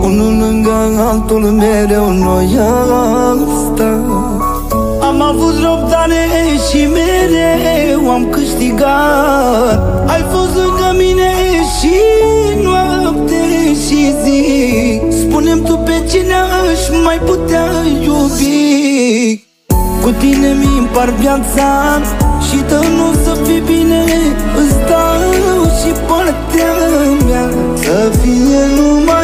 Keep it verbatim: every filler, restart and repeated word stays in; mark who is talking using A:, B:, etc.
A: unul lângă altul mereu noi am stat. Am avut răbdare și mereu am câștigat. Ai fost lângă mine și noapte și zi. Spune-mi tu pe cine aș mai putea iubi. Cu tine mi împar viața și dă nu să fii bine. Îți dau și partea mea, să fie numai